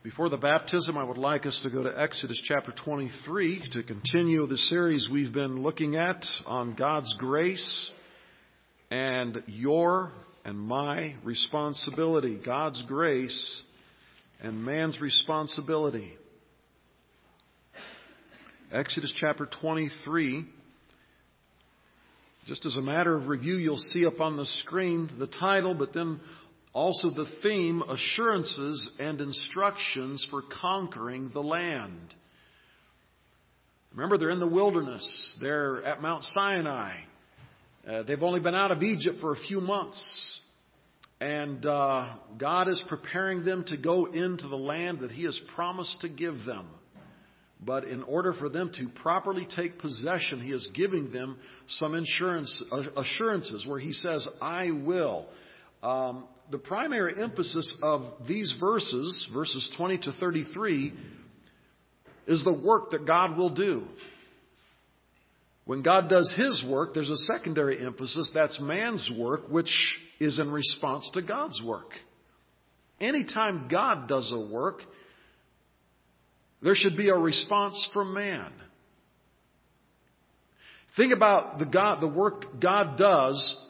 Before the baptism, I would like us to go to Exodus chapter 23 to continue the series we've been looking at on God's grace and your and my responsibility. God's grace and man's responsibility. Exodus chapter 23. Just as a matter of review, you'll see up on the screen the title, but then also the theme, Assurances and Instructions for Conquering the Land. Remember, they're in the wilderness. They're at Mount Sinai. They've only been out of Egypt for a few months. And God is preparing them to go into the land that He has promised to give them. But in order for them to properly take possession, He is giving them some assurances where He says, I will. The primary emphasis of these verses 20 to 33, is the work that God will do. When God does His work, there's a secondary emphasis. That's man's work, which is in response to God's work. Anytime God does a work, there should be a response from man. Think about the work God does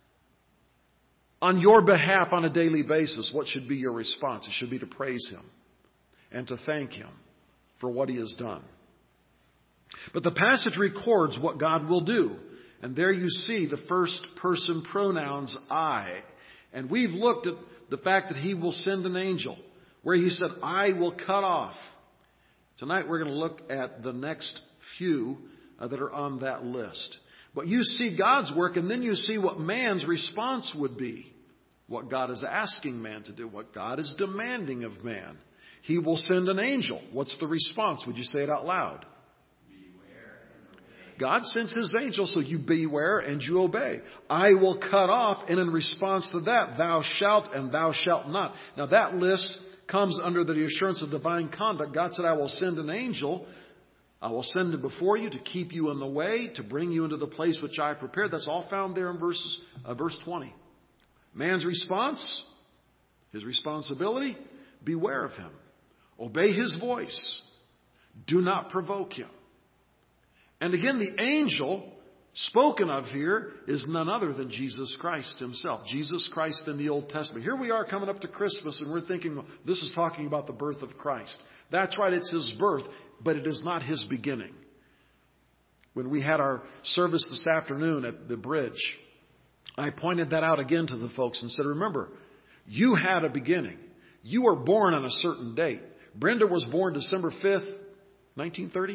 on your behalf on a daily basis. What should be your response? It should be to praise Him and to thank Him for what He has done. But the passage records what God will do. And there you see the first person pronouns I. And we've looked at the fact that He will send an angel, where He said, I will cut off. Tonight we're going to look at the next few that are on that list. But you see God's work, and then you see what man's response would be. What God is asking man to do, what God is demanding of man. He will send an angel. What's the response? Would you say it out loud? Beware and obey. God sends His angel, so you beware and you obey. I will cut off, and in response to that, thou shalt and thou shalt not. Now that list comes under the assurance of divine conduct. God said, I will send an angel. I will send it before you to keep you in the way, to bring you into the place which I prepared. That's all found there in verse 20. Man's response, his responsibility, beware of him. Obey his voice. Do not provoke him. And again, the angel spoken of here is none other than Jesus Christ Himself. Jesus Christ in the Old Testament. Here we are coming up to Christmas and we're thinking, well, this is talking about the birth of Christ. That's right, it's His birth, but it is not His beginning. When we had our service this afternoon at the bridge, I pointed that out again to the folks and said, remember, you had a beginning. You were born on a certain date. Brenda was born December 5th, 1930?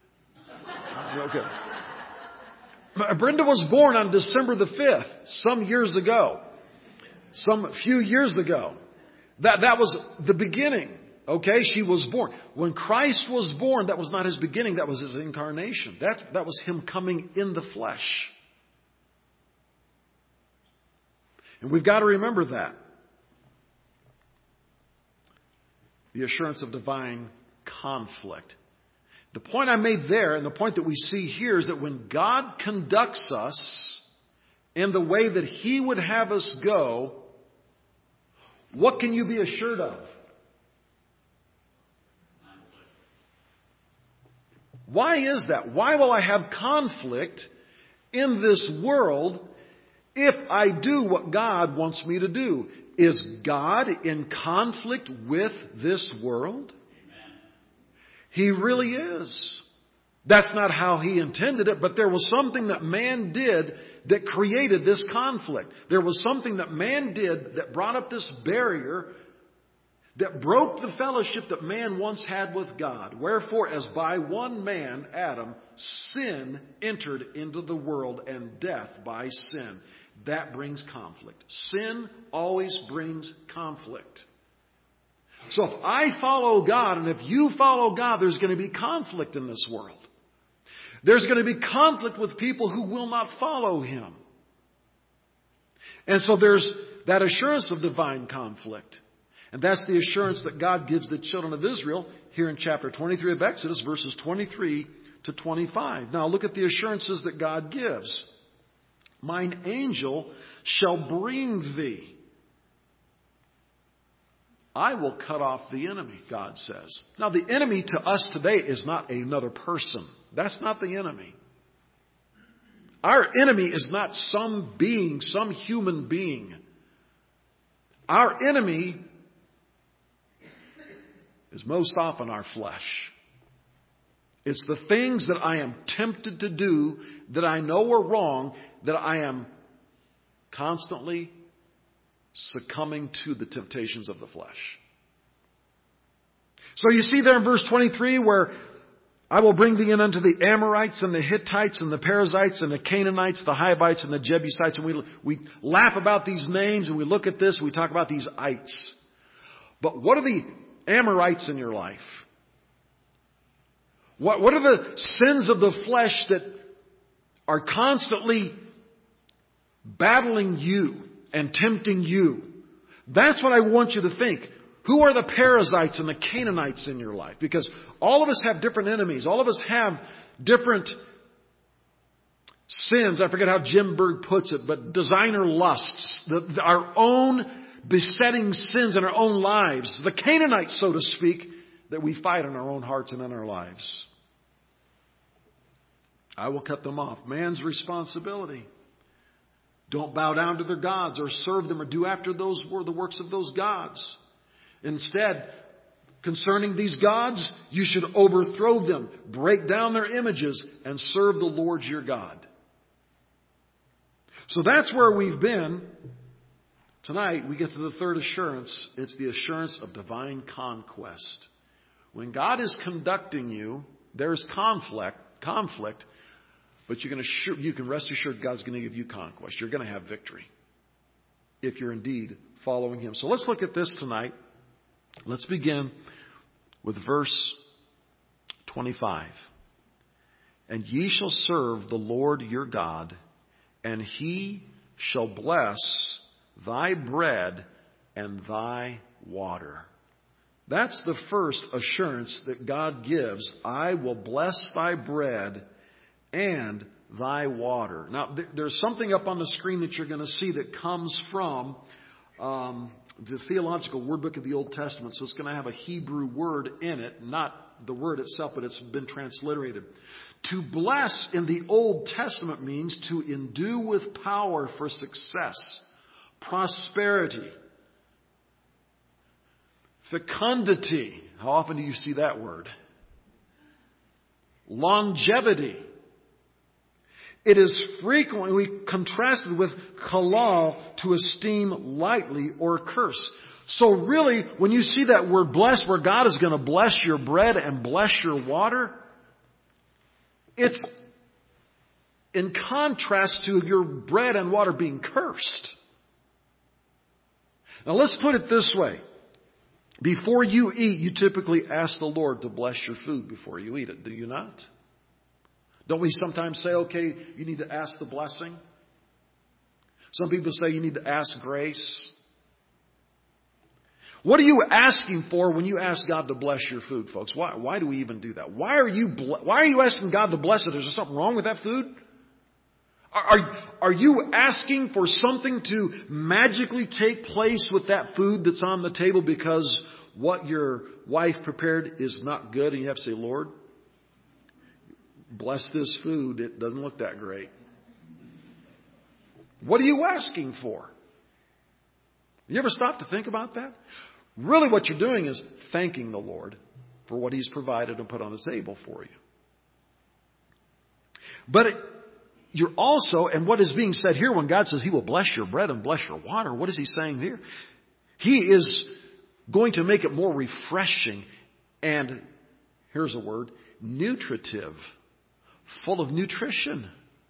Okay. Brenda was born on December the 5th, some years ago. Some few years ago. That was the beginning. Okay, she was born. When Christ was born, that was not His beginning, that was His incarnation. That was Him coming in the flesh. And we've got to remember that. The assurance of divine conflict. The point I made there, and the point that we see here, is that when God conducts us in the way that He would have us go, what can you be assured of? Why is that? Why will I have conflict in this world if I do what God wants me to do? Is God in conflict with this world? Amen. He really is. That's not how He intended it, but there was something that man did that created this conflict. There was something that man did that brought up this barrier that broke the fellowship that man once had with God. Wherefore, as by one man, Adam, sin entered into the world, and death by sin. That brings conflict. Sin always brings conflict. So if I follow God, and if you follow God, there's going to be conflict in this world. There's going to be conflict with people who will not follow Him. And so there's that assurance of divine conflict. And that's the assurance that God gives the children of Israel here in chapter 23 of Exodus, verses 23 to 25. Now look at the assurances that God gives. Mine angel shall bring thee. I will cut off the enemy, God says. Now, the enemy to us today is not another person. That's not the enemy. Our enemy is not some being, some human being. Our enemy is most often our flesh. It's the things that I am tempted to do that I know are wrong, that I am constantly succumbing to the temptations of the flesh. So you see there in verse 23 where I will bring thee in unto the Amorites and the Hittites and the Perizzites and the Canaanites, the Hivites and the Jebusites. And we laugh about these names and we look at this and we talk about these ites. But what are the Amorites in your life? What are the sins of the flesh that are constantly battling you and tempting you? That's what I want you to think. Who are the Perizzites and the Canaanites in your life? Because all of us have different enemies. All of us have different sins. I forget how Jim Berg puts it, but designer lusts. Our own besetting sins in our own lives. The Canaanites, so to speak, that we fight in our own hearts and in our lives. I will cut them off. Man's responsibility. Don't bow down to their gods or serve them or do after those were the works of those gods. Instead, concerning these gods, you should overthrow them, break down their images, and serve the Lord your God. So that's where we've been. Tonight, we get to the third assurance. It's the assurance of divine conquest. When God is conducting you, there's conflict, but you can rest assured God's going to give you conquest. You're going to have victory if you're indeed following Him. So let's look at this tonight. Let's begin with verse 25. And ye shall serve the Lord your God, and He shall bless thy bread and thy water. That's the first assurance that God gives. I will bless thy bread and thy water. Now, there's something up on the screen that you're going to see that comes from the Theological Word Book of the Old Testament. So it's going to have a Hebrew word in it, not the word itself, but it's been transliterated. To bless in the Old Testament means to endue with power for success, prosperity, fecundity. How often do you see that word? Longevity. It is frequently contrasted with kalal, to esteem lightly or curse. So really, when you see that word bless, where God is going to bless your bread and bless your water, it's in contrast to your bread and water being cursed. Now let's put it this way. Before you eat, you typically ask the Lord to bless your food before you eat it. Do you not? Don't we sometimes say, okay, you need to ask the blessing? Some people say you need to ask grace. What are you asking for when you ask God to bless your food, folks? Why do we even do that? Why are you asking God to bless it? Is there something wrong with that food? Are you asking for something to magically take place with that food that's on the table because what your wife prepared is not good and you have to say, Lord, bless this food. It doesn't look that great. What are you asking for? You ever stop to think about that? Really what you're doing is thanking the Lord for what He's provided and put on the table for you. But you're also, and what is being said here when God says He will bless your bread and bless your water, what is He saying here? He is going to make it more refreshing and, here's a word, nutritive, full of nutrition.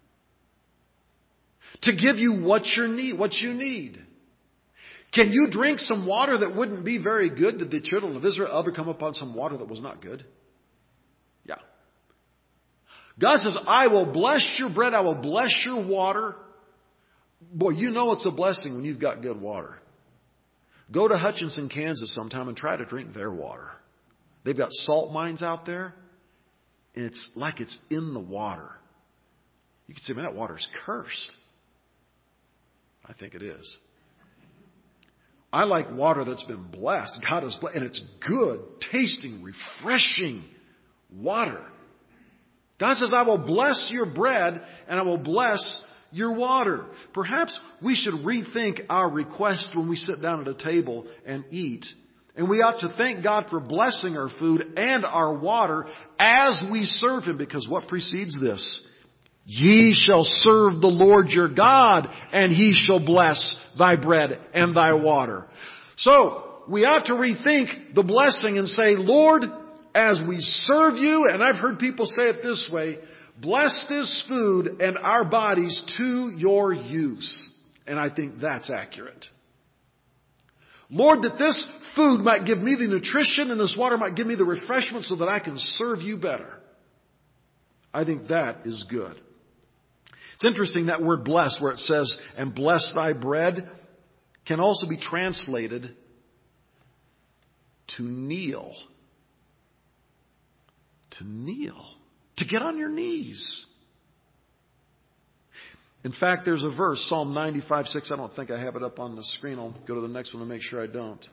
To give you what you need. Can you drink some water that wouldn't be very good? Did the children of Israel ever come upon some water that was not good? Yeah. God says, I will bless your bread, I will bless your water. Boy, you know it's a blessing when you've got good water. Go to Hutchinson, Kansas sometime and try to drink their water. They've got salt mines out there. And it's like it's in the water. You can say, man, that water's cursed. I think it is. I like water that's been blessed. God has blessed, and it's good, tasting, refreshing water. God says, I will bless your bread and I will bless your water. Perhaps we should rethink our request when we sit down at a table and eat. And we ought to thank God for blessing our food and our water as we serve Him. Because what precedes this? Ye shall serve the Lord your God, and He shall bless thy bread and thy water. So, we ought to rethink the blessing and say, Lord, as we serve you, and I've heard people say it this way, bless this food and our bodies to your use. And I think that's accurate. Lord, that this food might give me the nutrition and this water might give me the refreshment so that I can serve you better. I think that is good. It's interesting that word bless, where it says, and bless thy bread, can also be translated to kneel. To kneel. To get on your knees. In fact, there's a verse, Psalm 95:6. I don't think I have it up on the screen. I'll go to the next one to make sure I don't.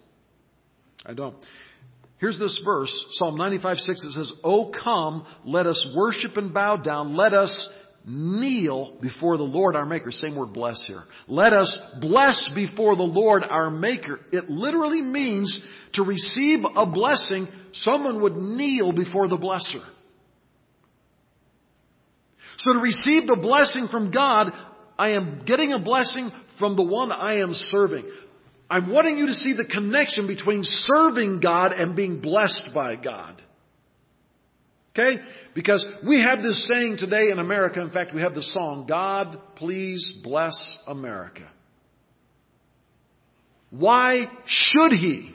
Here's this verse, Psalm 95:6. It says, O come, let us worship and bow down. Let us kneel before the Lord our Maker. Same word bless here. Let us bless before the Lord our Maker. It literally means to receive a blessing, someone would kneel before the blesser. So to receive the blessing from God, I am getting a blessing from the one I am serving. I'm wanting you to see the connection between serving God and being blessed by God. Okay? Because we have this saying today in America. In fact, we have the song, God, please bless America. Why should He?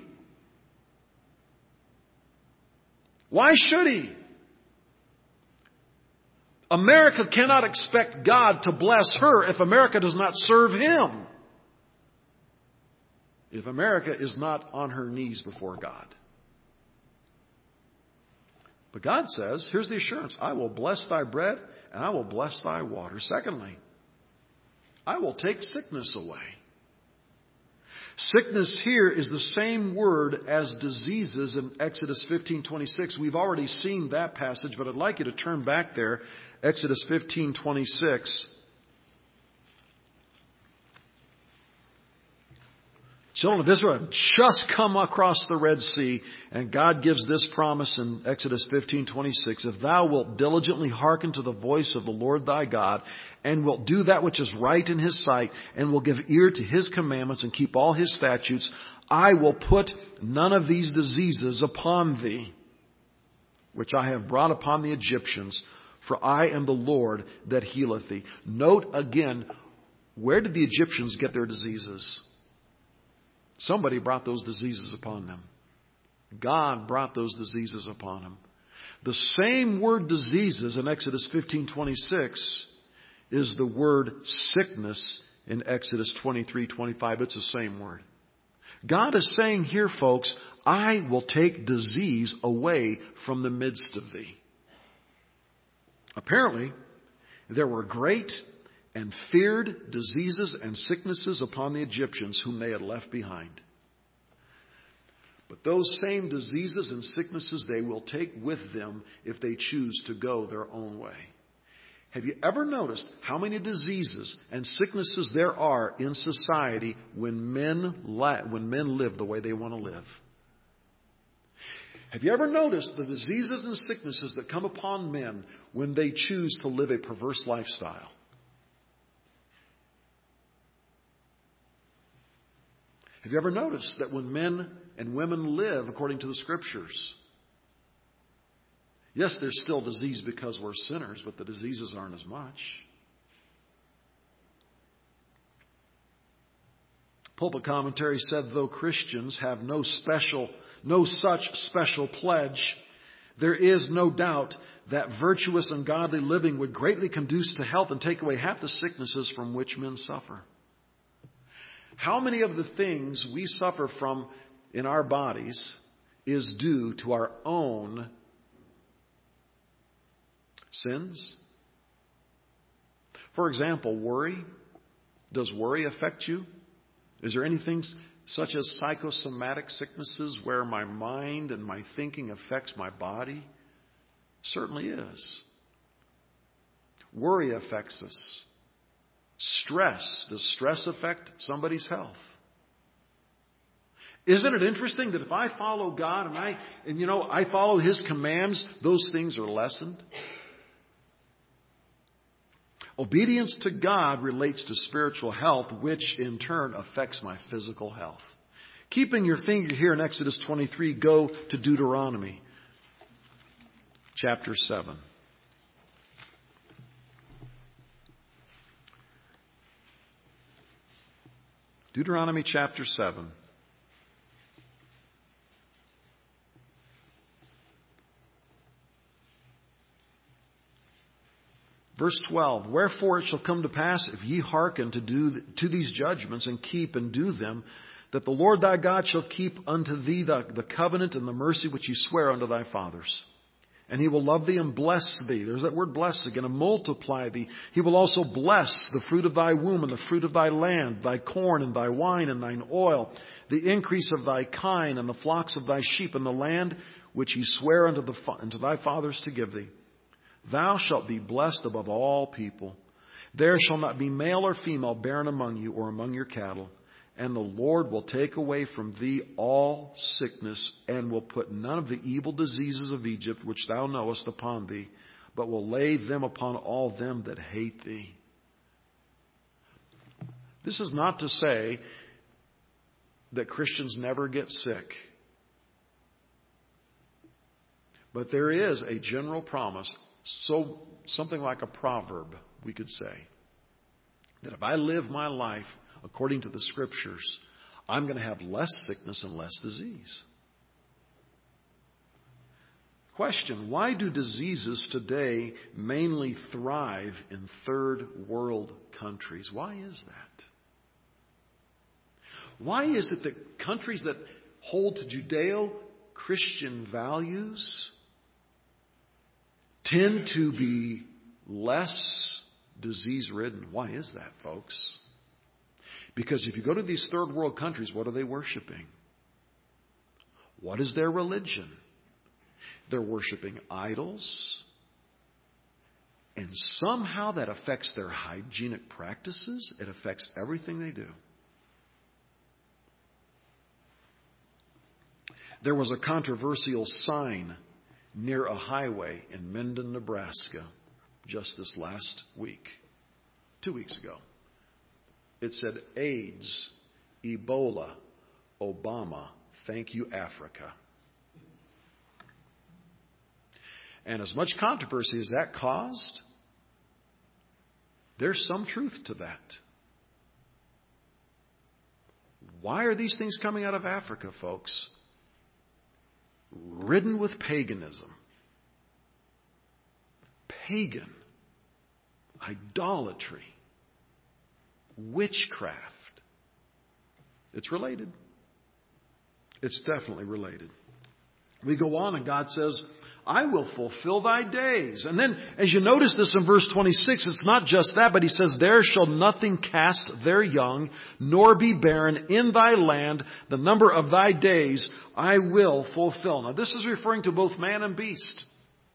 Why should He? America cannot expect God to bless her if America does not serve Him. If America is not on her knees before God. But God says, here's the assurance, I will bless thy bread and I will bless thy water. Secondly, I will take sickness away. Sickness here is the same word as diseases in Exodus 15:26. We've already seen that passage, but I'd like you to turn back there. Exodus 15:26. Children of Israel have just come across the Red Sea, and God gives this promise in Exodus 15:26. If thou wilt diligently hearken to the voice of the Lord thy God, and wilt do that which is right in His sight, and will give ear to His commandments, and keep all His statutes, I will put none of these diseases upon thee, which I have brought upon the Egyptians, for I am the Lord that healeth thee. Note again, where did the Egyptians get their diseases? Somebody brought those diseases upon them. God brought those diseases upon them. The same word diseases in Exodus 15:26 is the word sickness in Exodus 23:25. It's the same word. God is saying here, folks, I will take disease away from the midst of thee. Apparently, there were great and feared diseases and sicknesses upon the Egyptians whom they had left behind. But those same diseases and sicknesses they will take with them if they choose to go their own way. Have you ever noticed how many diseases and sicknesses there are in society when men live the way they want to live? Have you ever noticed the diseases and sicknesses that come upon men when they choose to live a perverse lifestyle? Have you ever noticed that when men and women live according to the Scriptures, yes, there's still disease because we're sinners, but the diseases aren't as much. Pulpit commentary said, though Christians have no such special pledge, there is no doubt that virtuous and godly living would greatly conduce to health and take away half the sicknesses from which men suffer. How many of the things we suffer from in our bodies is due to our own sins? For example, worry. Does worry affect you? Is there anything such as psychosomatic sicknesses where my mind and my thinking affects my body? Certainly is. Worry affects us. Stress. Does stress affect somebody's health? Isn't it interesting that if I follow God and I follow His commands, those things are lessened? Obedience to God relates to spiritual health, which in turn affects my physical health. Keeping your finger here in Exodus 23, go to Deuteronomy chapter 7. Deuteronomy chapter 7. Verse 12, wherefore it shall come to pass, if ye hearken to these judgments, and keep and do them, that the Lord thy God shall keep unto thee the covenant and the mercy which he sware unto thy fathers. And he will love thee and bless thee. There's that word bless again, and multiply thee. He will also bless the fruit of thy womb and the fruit of thy land, thy corn and thy wine and thine oil, the increase of thy kine and the flocks of thy sheep, and the land which he sware unto thy fathers to give thee. Thou shalt be blessed above all people. There shall not be male or female barren among you or among your cattle. And the Lord will take away from thee all sickness, and will put none of the evil diseases of Egypt which thou knowest upon thee, but will lay them upon all them that hate thee. This is not to say that Christians never get sick. But there is a general promise, something like a proverb, we could say, that if I live my life according to the Scriptures, I'm going to have less sickness and less disease. Question, why do diseases today mainly thrive in third world countries? Why is that? Why is it that countries that hold to Judeo-Christian values tend to be less disease-ridden? Why is that, folks? Because if you go to these third world countries, what are they worshiping? What is their religion? They're worshiping idols. And somehow that affects their hygienic practices. It affects everything they do. There was a controversial sign near a highway in Minden, Nebraska, just this last week, 2 weeks ago. It said, AIDS, Ebola, Obama, thank you, Africa. And as much controversy as that caused, there's some truth to that. Why are these things coming out of Africa, folks? Ridden with paganism. Pagan. Idolatry. Witchcraft. It's related. It's definitely related. We go on and God says, I will fulfill thy days. And then, as you notice this in verse 26, it's not just that, but he says, there shall nothing cast their young, nor be barren in thy land. The number of thy days I will fulfill. Now, this is referring to both man and beast.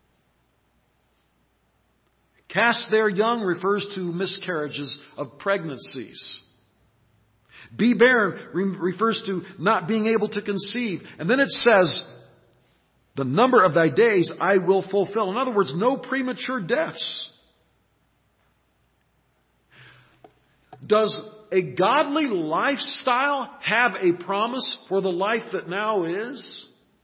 Cast their young refers to miscarriages of pregnancies. Be barren refers to not being able to conceive. And then it says, the number of thy days I will fulfill. In other words, no premature deaths. Does a godly lifestyle have a promise for the life that now is?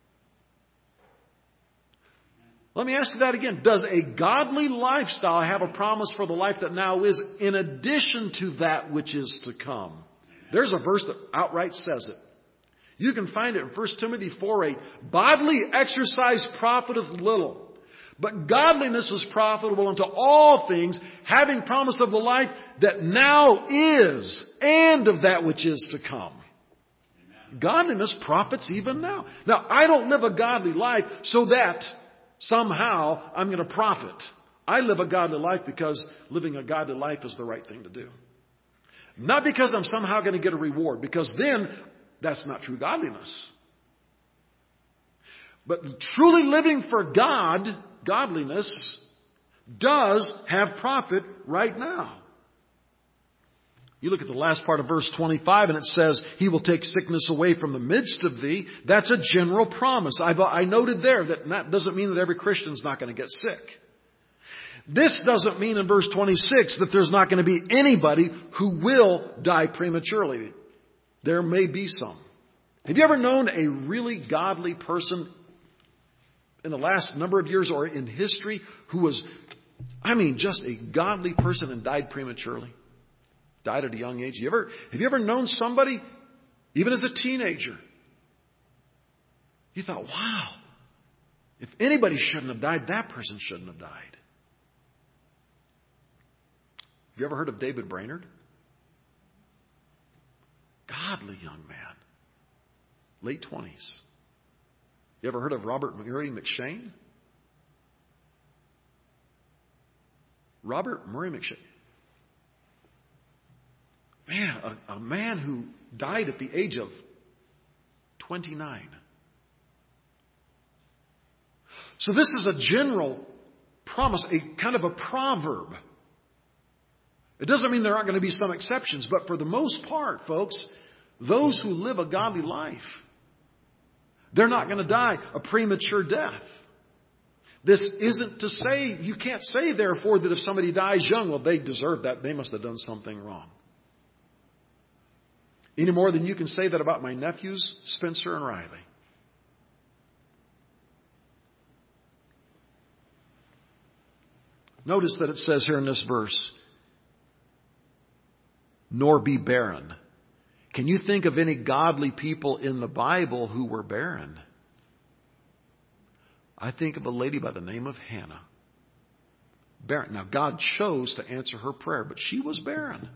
Let me ask you that again. Does a godly lifestyle have a promise for the life that now is in addition to that which is to come? There's a verse that outright says it. You can find it in 1 Timothy 4:8. Bodily exercise profiteth little, but godliness is profitable unto all things, having promise of the life that now is, and of that which is to come. Amen. Godliness profits even now. Now, I don't live a godly life so that somehow I'm going to profit. I live a godly life because living a godly life is the right thing to do. Not because I'm somehow going to get a reward, because then That's not true godliness. But truly living for God, godliness, does have profit right now. You look at the last part of verse 25 and it says, He will take sickness away from the midst of thee. That's a general promise. I noted there that doesn't mean that every Christian's not going to get sick. This doesn't mean in verse 26 that there's not going to be anybody who will die prematurely. There may be some. Have you ever known a really godly person in the last number of years or in history who was, just a godly person and died prematurely? Died at a young age. Have you ever known somebody, even as a teenager, you thought, wow, if anybody shouldn't have died, that person shouldn't have died? Have you ever heard of David Brainerd? Godly young man. Late 20s. You ever heard of Robert Murray McShane? Robert Murray McShane. Man, a man who died at the age of 29. So this is a general promise, a kind of a proverb. It doesn't mean there aren't going to be some exceptions, but for the most part, folks, those who live a godly life, they're not going to die a premature death. This isn't to say, you can't say therefore that if somebody dies young, well, they deserve that. They must have done something wrong. Any more than you can say that about my nephews, Spencer and Riley. Notice that it says here in this verse, nor be barren. Can you think of any godly people in the Bible who were barren? I think of a lady by the name of Hannah. Barren. Now, God chose to answer her prayer, but she was barren.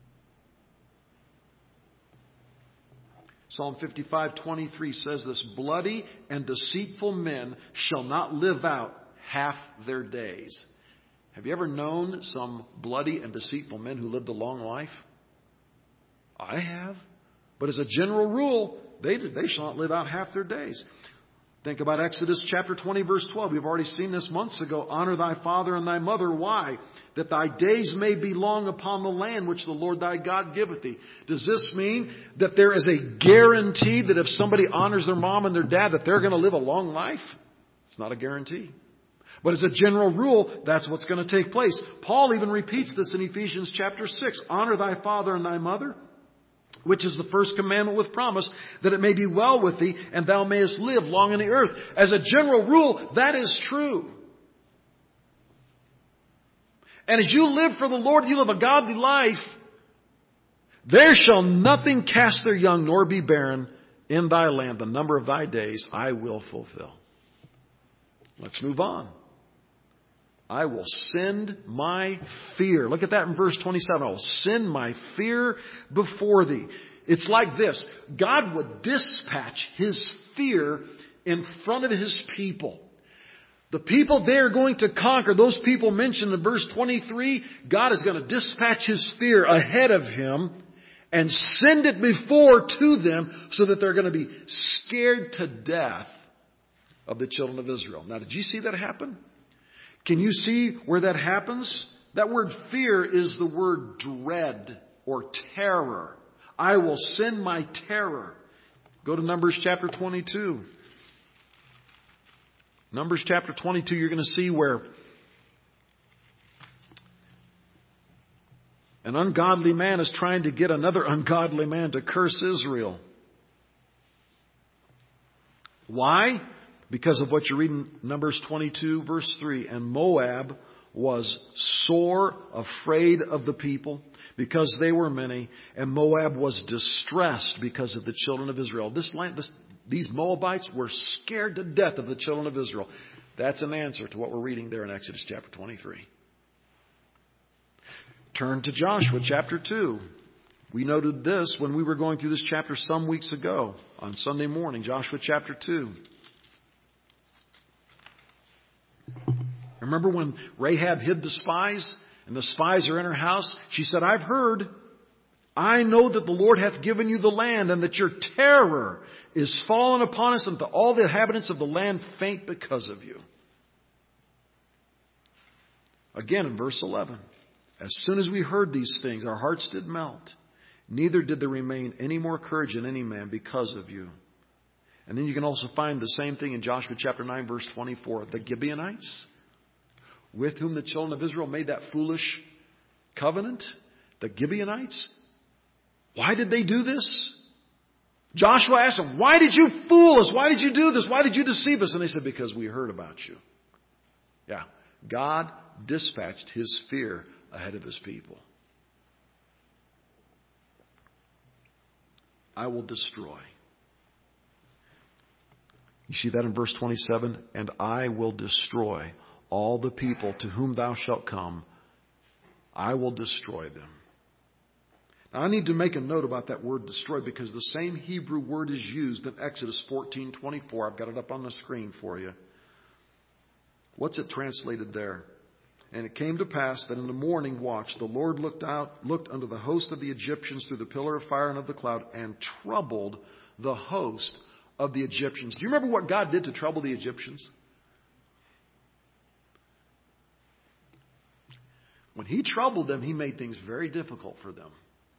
Psalm 55:23 says this, bloody and deceitful men shall not live out half their days. Have you ever known some bloody and deceitful men who lived a long life? I have. But as a general rule, they shall not live out half their days. Think about Exodus chapter 20, verse 12. We've already seen this months ago. Honor thy father and thy mother. Why? That thy days may be long upon the land which the Lord thy God giveth thee. Does this mean that there is a guarantee that if somebody honors their mom and their dad, that they're going to live a long life? It's not a guarantee. But as a general rule, that's what's going to take place. Paul even repeats this in Ephesians chapter 6. Honor thy father and thy mother, which is the first commandment with promise, that it may be well with thee, and thou mayest live long in the earth. As a general rule, that is true. And as you live for the Lord, you live a godly life, there shall nothing cast their young, nor be barren in thy land. The number of thy days I will fulfill. Let's move on. I will send my fear. Look at that in verse 27. I will send my fear before thee. It's like this. God would dispatch His fear in front of His people. The people they're going to conquer, those people mentioned in verse 23, God is going to dispatch His fear ahead of Him and send it before to them so that they're going to be scared to death of the children of Israel. Now, did you see that happen? Can you see where that happens? That word fear is the word dread or terror. I will send my terror. Go to Numbers chapter 22. Numbers chapter 22, you're going to see where an ungodly man is trying to get another ungodly man to curse Israel. Why? Because of what you read in Numbers 22, verse 3. And Moab was sore afraid of the people because they were many. And Moab was distressed because of the children of Israel. These Moabites were scared to death of the children of Israel. That's an answer to what we're reading there in Exodus chapter 23. Turn to Joshua chapter 2. We noted this when we were going through this chapter some weeks ago on Sunday morning. Joshua chapter 2. Remember when Rahab hid the spies and the spies are in her house? She said, I've heard I know that the Lord hath given you the land, and that your terror is fallen upon us, and that all the inhabitants of the land faint because of you. Again in verse 11. As soon as we heard these things, our hearts did melt. Neither did there remain any more courage in any man because of you. And then you can also find the same thing in Joshua chapter 9, verse 24. The Gibeonites, with whom the children of Israel made that foolish covenant. The Gibeonites. Why did they do this? Joshua asked them, why did you fool us? Why did you do this? Why did you deceive us? And they said, because we heard about you. Yeah. God dispatched His fear ahead of His people. I will destroy. You see that in verse 27? And I will destroy all the people to whom thou shalt come. I will destroy them. Now, I need to make a note about that word destroy, because the same Hebrew word is used in Exodus 14:24. I've got it up on the screen for you. What's it translated there? And it came to pass that in the morning watch, the Lord looked unto the host of the Egyptians through the pillar of fire and of the cloud, and troubled the host of the Egyptians. Do you remember what God did to trouble the Egyptians? When He troubled them, He made things very difficult for them.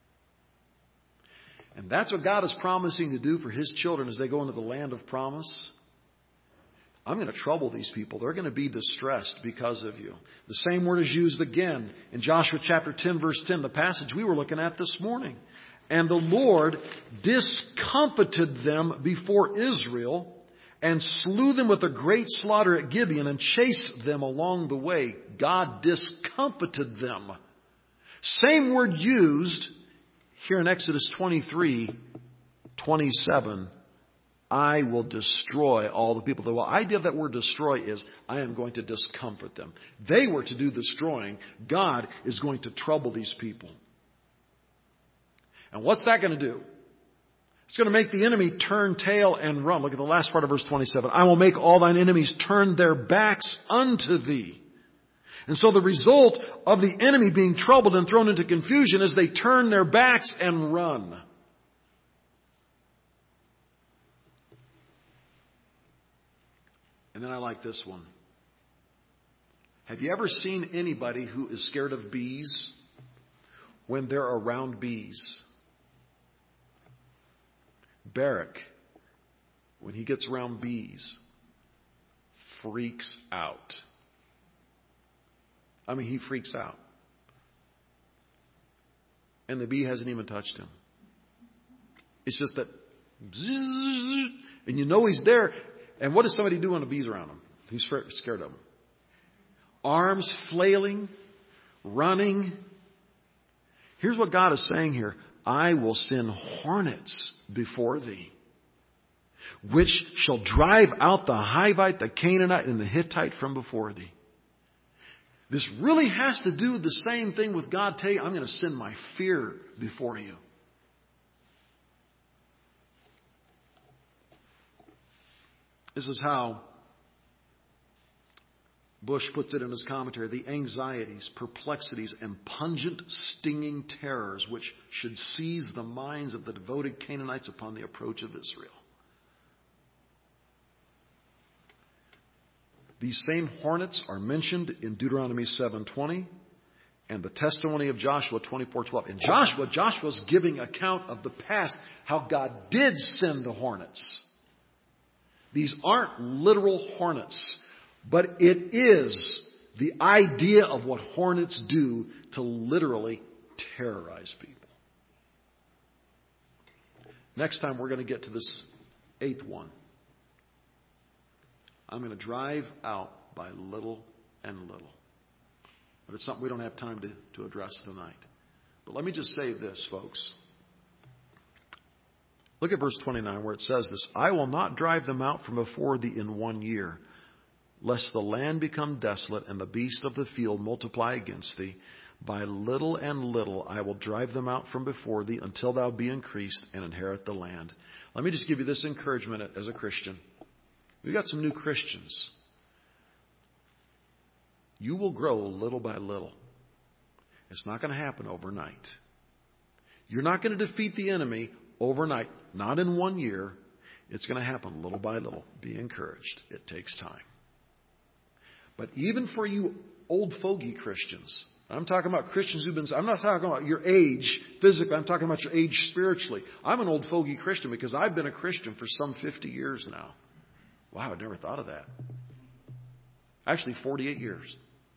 And that's what God is promising to do for His children as they go into the land of promise. I'm going to trouble these people. They're going to be distressed because of you. The same word is used again in Joshua chapter 10, verse 10, the passage we were looking at this morning. And the Lord discomfited them before Israel, and slew them with a great slaughter at Gibeon, and chased them along the way. God discomfited them. Same word used here in Exodus 23:27. I will destroy all the people. The idea of that word destroy is, I am going to discomfort them. They were to do the destroying. God is going to trouble these people. And what's that going to do? It's going to make the enemy turn tail and run. Look at the last part of verse 27. I will make all thine enemies turn their backs unto thee. And so the result of the enemy being troubled and thrown into confusion is they turn their backs and run. And then I like this one. Have you ever seen anybody who is scared of bees when they're around bees? Barak, when he gets around bees, freaks out. I mean, he freaks out. And the bee hasn't even touched him. It's just that, and you know he's there. And what does somebody do when a bee's around him? He's scared of him. Arms flailing, running. Here's what God is saying here. I will send hornets before thee, which shall drive out the Hivite, the Canaanite, and the Hittite from before thee. This really has to do the same thing with God telling you, I'm going to send my fear before you. This is how Bush puts it in his commentary. The anxieties, perplexities, and pungent, stinging terrors which should seize the minds of the devoted Canaanites upon the approach of Israel. These same hornets are mentioned in Deuteronomy 7:20 and the testimony of Joshua 24:12. In Joshua's giving account of the past, how God did send the hornets. These aren't literal hornets, but it is the idea of what hornets do to literally terrorize people. Next time we're going to get to this 8th one. I'm going to drive out by little and little. But it's something we don't have time to address tonight. But let me just say this, folks. Look at verse 29 where it says this. I will not drive them out from before thee in 1 year, lest the land become desolate and the beasts of the field multiply against thee. By little and little I will drive them out from before thee until thou be increased and inherit the land. Let me just give you this encouragement as a Christian. We've got some new Christians. You will grow little by little. It's not going to happen overnight. You're not going to defeat the enemy overnight, not in 1 year. It's going to happen little by little. Be encouraged. It takes time. But even for you old fogey Christians, I'm talking about Christians I'm not talking about your age physically, I'm talking about your age spiritually. I'm an old fogey Christian because I've been a Christian for some 50 years now. Wow, I'd never thought of that. Actually, 48 years.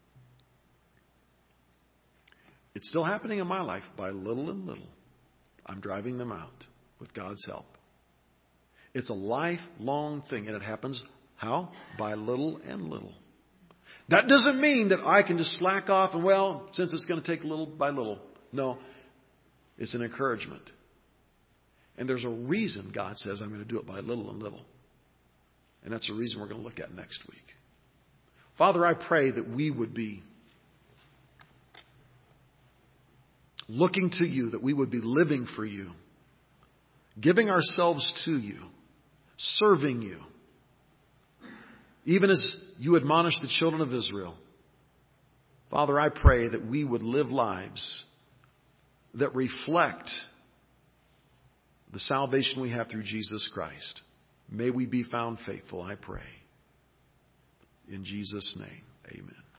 It's still happening in my life by little and little. I'm driving them out with God's help. It's a lifelong thing, and it happens how? By little and little. That doesn't mean that I can just slack off and, well, since it's going to take little by little. No, it's an encouragement. And there's a reason God says I'm going to do it by little and little. And that's the reason we're going to look at next week. Father, I pray that we would be looking to you, that we would be living for you, giving ourselves to you, serving you. Even as you admonished the children of Israel. Father, I pray that we would live lives that reflect the salvation we have through Jesus Christ. May we be found faithful, I pray. In Jesus' name, amen.